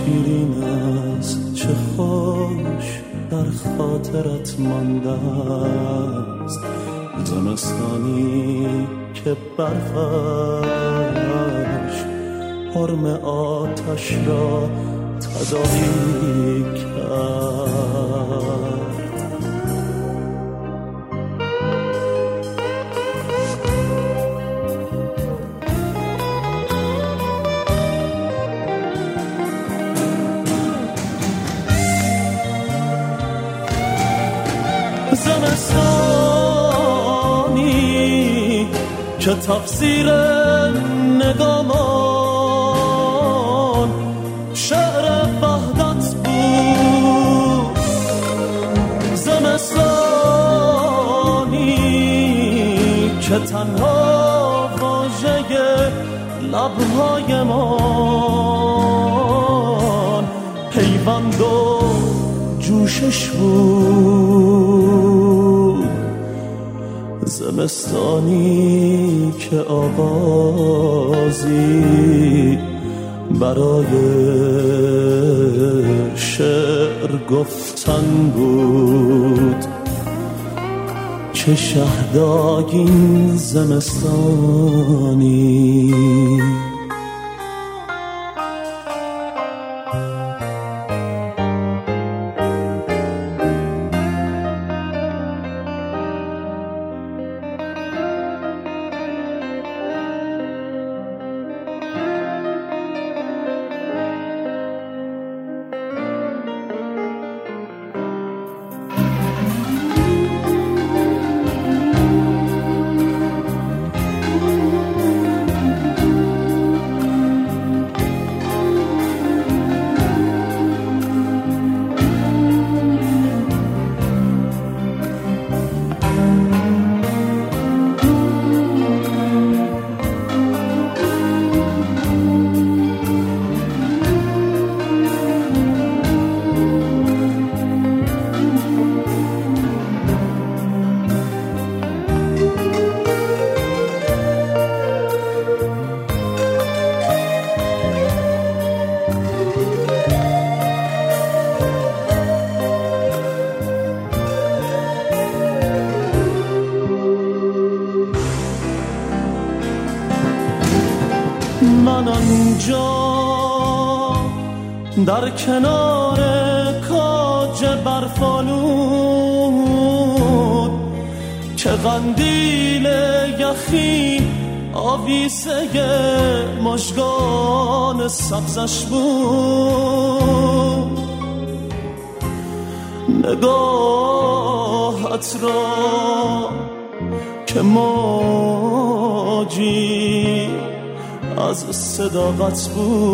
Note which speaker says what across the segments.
Speaker 1: شیرین است، چه خوش در خاطرت مانده است. زمستانی که برفش حرم آتش را تداعی کرد. زمستانی که تفسیر نگامان شعر وحدت بود. زمستانی که تنها واژه لبهایمان پیوند و جوشش بود. زمستانی که آغازی برای شعر گفتن بود. چه شهداگین زمستانی. من آنجا در کنار کاج برفالود که قندیل یخی آویزه مژگان سبزش بود. نگاهت را که موجی از صداقت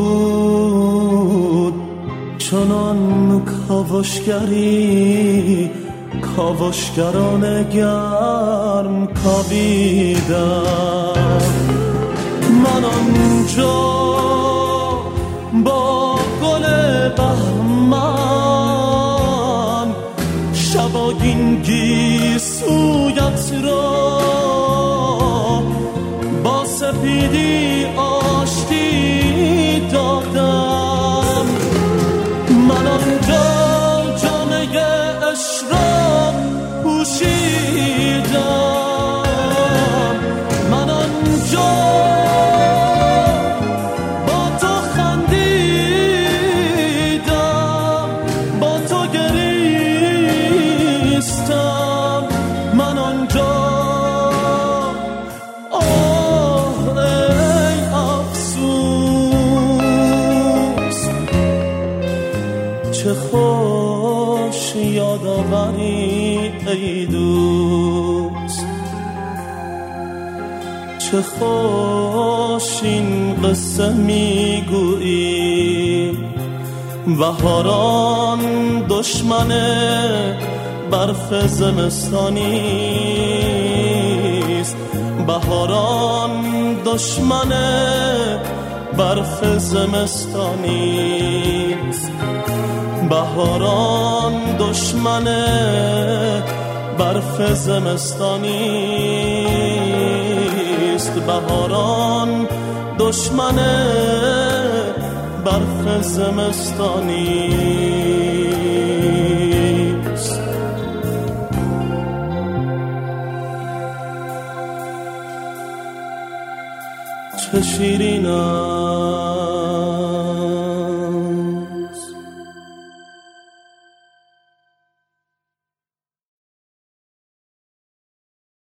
Speaker 1: بود، چنان کاوشگری کاوشگران گرم کاویدم. من آنجا با گل بهمن شباگین گیسویت را با سپیدی آشتی دادم. من آنجا جامعه عشق را پوشیدم. من آنجا با تو خندیدم، با تو گریستم. من آنجا چه خوش یادآوری ای دوست، چه خوش این قصه میگویی. بهاران دشمن برف زمستانیست، بهاران دشمن برف زمستانیست. بهاران دشمن برف زمستانیست. بهاران دشمن برف زمستانی است. چه شیرین است